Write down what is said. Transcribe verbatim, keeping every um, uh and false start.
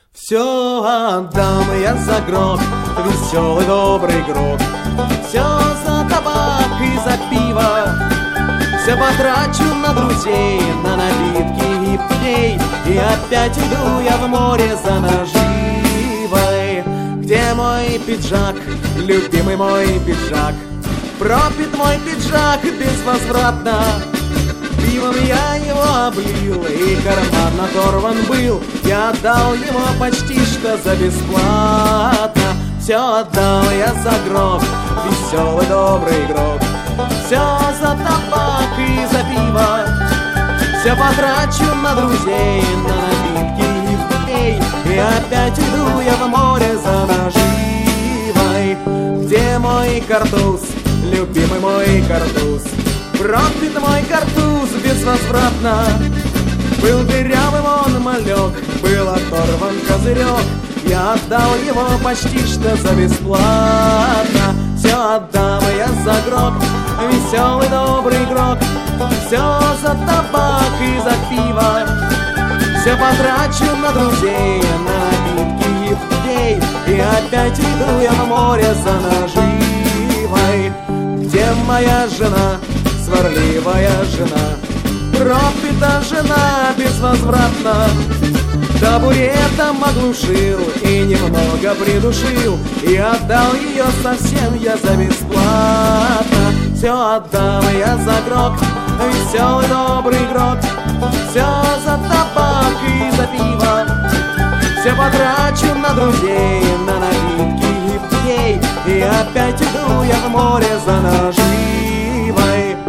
Все отдам я за гроб, веселый добрый гроб. Все за табак и за пиво. Все потрачу на друзей, на напитки и пней. И опять иду я в море за наживой. Где мой пиджак, любимый мой пиджак? Пропит мой пиджак безвозвратно. Пивом я его облил, и карман оторван был. Я отдал его почти что за бесплатно. Все отдал я за гроб, веселый добрый гроб. Все за табак и за пиво. Все потрачу на друзей, на напитки и в пей. И опять иду я в море за наживой. Где мой картуз, любимый мой картуз? Пропит мой картуз безвозвратно. Был дырявым он малек, был оторван козырек. Я отдал его почти что за бесплатно. Все отдам я за гроб, веселый добрый гроб. Все за табак и за пиво. Все потрачу на друзей, на напитки и в день. И опять иду я в море за наживой. Где моя жена, сварливая жена? Пропита жена безвозвратно. Табуретом оглушил и немного придушил. И отдал ее совсем я за бесплатно. Все отдам я за гроб, веселый добрый гроб. Все за табак и за пиво. Все потрачу на друзей, на напитки и в дней. И опять иду я в море за наживой.